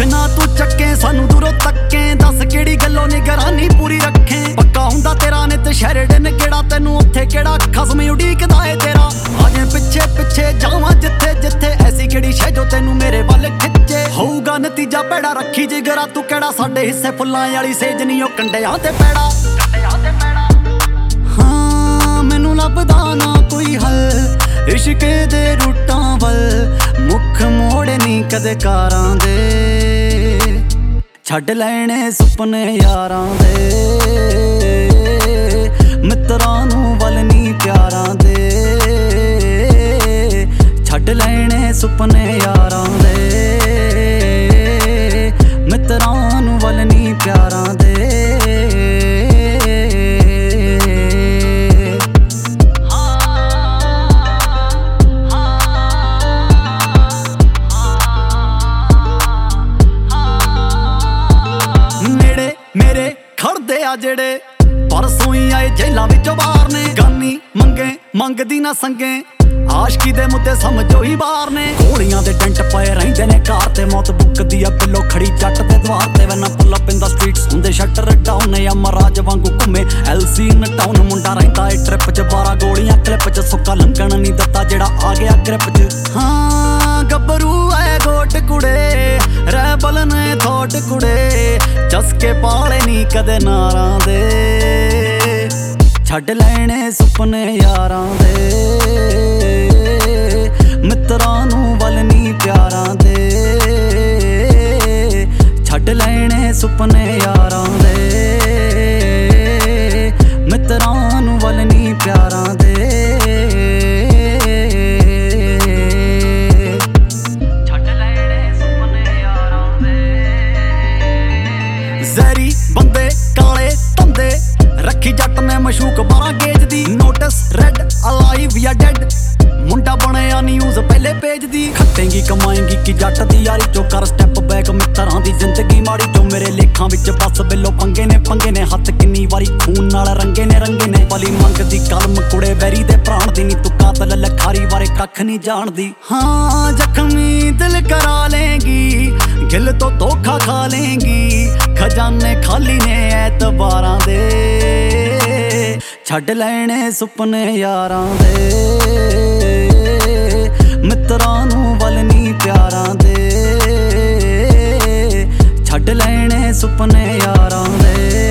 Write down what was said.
ਅੱਖ ਨਾ ਤੂੰ ਚੱਕੇ ਸਾਨੂੰ ਦੂਰੋਂ ਤੱਕੇ ਦੱਸ ਕਿਹੜੀ ਗੱਲੋਂ ਨਿਗਰਾਨੀ ਪੂਰੀ ਰੱਖੇ ਪੱਕਾ ਹੁੰਦਾ ਤੇਰਾ ਨਿਤ ਸ਼ੈਰਡਨ ਕਿਹੜਾ ਤੈਨੂੰ ਉੱਥੇ ਕਿਹੜਾ ਖਸਮ ਉਡੀਕਦਾ ਏ ਤੇਰਾ ਆਜੇ ਪਿੱਛੇ ਪਿੱਛੇ ਜਾਵਾਂ ਜਿੱਥੇ ਜਿੱਥੇ ਐਸੀ ਕਿਹੜੀ ਸ਼ੈ ਜੋ ਤੈਨੂੰ ਮੇਰੇ ਵੱਲ ਖਿੱਚੇ ਹੋਊਗਾ ਨਤੀਜਾ ਪੈੜਾ ਰੱਖੀ ਜਿਗਰਾ ਤੂੰ ਕਿਹੜਾ ਸਾਡੇ ਹਿੱਸੇ ਫੁੱਲਾਂ ਵਾਲੀ ਸੇਜ ਨਹੀਂ ਉਹ ਕੰਡਿਆਂ ਤੇ ਪੈੜਾ ਹਾਂ ਮੈਨੂੰ ਲੱਭਦਾ ਨਾ ਕੋਈ ਹੱਲ ਇਸ਼ਕੇ ਦੇ ਰੂਟਾਂ ਵੱਲ ਮੁੱਖ ਮੋੜੇ ਨਹੀਂ ਕਦੇ ਕਾਰਾਂ ਦੇ ਛੱਡ ਲੈਣੇ ਸੁਪਨੇ ਯਾਰਾਂ ਦੇ ਮਿੱਤਰਾਂ ਨੂੰ ਵੱਲ ਨਹੀਂ ਪਿਆਰਾਂ ਦੇ ਛੱਡ ਲੈਣੇ ਸੁਪਨੇ ਯਾਰਾਂ ਦੇ ਮਿੱਤਰਾਂ ਨੂੰ ਵੱਲ ਨਹੀਂ ਪਿਆਰਾਂ ਦੇ ਮੇਰੇ ਖੜਦੇ ਆ ਜਿਹੜੇ ਪਰਸੋਂ ਹੀ ਆਏ ਜੇਲਾਂ ਵਿੱਚੋਂ ਬਾਹਰ ਨੇ ਗਾਨੀ ਮੰਗੇ ਮੰਗਦੀ ਨਾ ਸੰਗੇ ਆਸ਼ਕੀ ਦੇ ਮੁੱਦੇ ਸਮਝੋ ਹੀ ਬਾਹਰ ਨੇ ਗੋਲੀਆਂ ਦੇ ਡੰਟ ਪਏ ਰਹਿੰਦੇ ਨੇ ਕਾਰ ਤੇ ਮੌਤ ਬੁੱਕਦੀ ਆ ਪਿੱਲੋ ਖੜੀ ਜੱਟ ਦੇ ਦਵਾਰ ਤੇ wanna pull up in the streets ਹੁੰਦੇ ਸ਼ਟਰ ਡਾਊਨ ਆ ਮਹਾਰਾਜ ਵਾਂਗੂ ਘੁੰਮੇ ਐਲਸੀ ਟਾਊਨ ਮੁੰਡਾ ਰਹਿੰਦਾ ਏ ਟ੍ਰਿਪ 'ਚ 12 ਗੋਲੀਆਂ ਕਲਿੱਪ 'ਚ ਸੁੱਕਾ ਲੰਘਣ ਨਹੀਂ ਦਿੱਤਾ ਜਿਹੜਾ ਆ ਗਿਆ ਗ੍ਰਿਪ 'ਚ ਹਾਂ ਗੱਭਰੂ ਐ ਗੋਟ ਕੁੜੇ ਰੈਬਲ ਨੇ ਥੋਟ ਕੁੜੇ ਚਸਕੇ ਪਾਲੇ ਨਹੀਂ ਕਦੇ ਨਾਰਾਂ ਦੇ ਛੱਡ ਲੈਣੇ ਸੁਪਨੇ ਯਾਰਾਂ ਦੇ ਮਿੱਤਰਾਂ ਨੂੰ ਵੱਲ ਨਹੀਂ ਪਿਆਰਾਂ ਦੇ ਛੱਡ ਲੈਣੇ ਸੁਪਨੇ ਯਾਰਾਂ ਦੇ ਮਿੱਤਰਾਂ ਨੂੰ ਵੱਲ ਨਹੀਂ ਪਿਆਰਾਂ ਦੇ ਛੱਡ ਲੈਣੇ ਸੁਪਨੇ ਯਾਰਾਂ ਦੇ ਜ਼ਹਿਰੀ ਬੰਦੇ ਕਾਲੇ ਧੰਦੇ ਰੱਖੀ ਜੱਟ ਨੇ ਮਸ਼ੂਕ 12 ਗੇਜ ਦੀ ਨੋਟਿਸ ਰੈਡ ਅਲਾਈਵ ਜਾਂ ਡੈਡ ਮੁੰਡਾ ਬਣਿਆ ਨਿਊਜ਼ ਪਹਿਲੇ ਪੇਜ ਦੀ ਖੱਟੇਂਗੀ ਕਮਾਏਂਗੀ ਕਿ ਜੱਟ ਦੀ ਯਾਰੀ ਚੋਂ ਕਰ ਸਟੈਪ ਬੈਕ ਮਿੱਤਰਾਂ ਦੀ ਜ਼ਿੰਦਗੀ ਮਾੜੀ ਜੋ ਮੇਰੇ ਲੇਖਾਂ ਵਿੱਚ ਬਸ ਬਿੱਲੋ ਪੰਗੇ ਨੇ ਹੱਥ ਕਿੰਨੀ ਵਾਰੀ ਖੂਨ ਨਾਲ ਰੰਗੇ ਨੇ ਭਲੀ ਮੰਗਦੀ ਕਲਮ ਕੁੜੇ ਵੈਰੀ ਦੇ ਪ੍ਰਾਣ ਦੀ ਨੀ ਤੂੰ ਕਾਤਲ ਲਖਾਰੀ ਬਾਰੇ ਕੱਖ ਨਹੀਂ ਜਾਣਦੀ ਹਾਂ ਜ਼ਖਮੀ ਦਿਲ ਕਰਾ ਲੇਂਗੀ ਗਿਲ ਤੋਂ ਧੋਖਾ ਖਾ ਲੇਂਗੀ ਖਜ਼ਾਨੇ ਖਾਲੀ ਨੇ ਐਤਬਾਰਾਂ ਦੇ ਛੱਡ ਲੈਣੇ ਸੁਪਨੇ ਯਾਰਾਂ ਦੇ ਮਿੱਤਰਾਂ ਨੂੰ ਵੱਲ ਨਹੀਂ ਪਿਆਰਾਂ ਦੇ ਛੱਡ ਲੈਣੇ ਸੁਪਨੇ ਯਾਰਾਂ ਦੇ